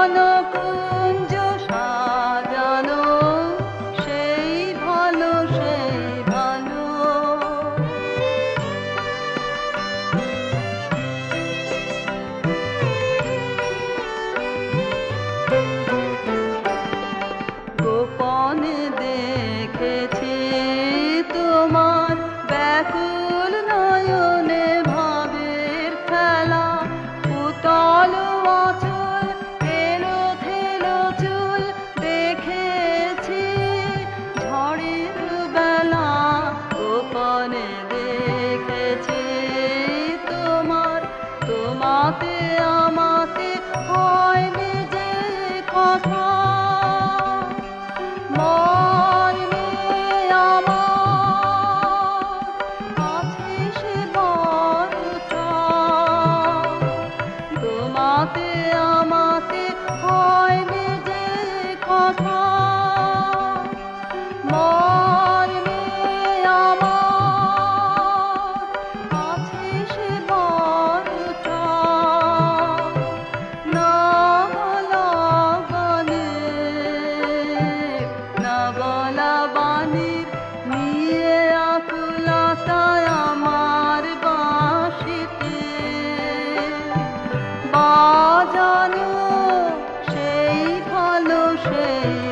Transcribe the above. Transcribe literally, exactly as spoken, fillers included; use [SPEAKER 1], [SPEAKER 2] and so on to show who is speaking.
[SPEAKER 1] বনকুঞ্জ সাজানো, সেই ভালো সেই ভালো। গোপনে দেখেছি তোমার ব্যাকুল নয়নে ভাবের খেলা, উতল আঁচল এলো থেলো চুল দেখেছি ঝড়ের বেলা। গোপনে দেখেছি তোমার, তোমাতে আমাতে হয়নি যে কথা। মর্মে আমার আছে সে বড়টা, তোমাতে আমাতে হয়নি যে কথা। মর্মে আমার আছে সে বড়টা, না বলা গানের, না বলা বাণীর নিয়ে আকুলতায় আমার বাঁশিতে বাজানো, সেই ভালো সেই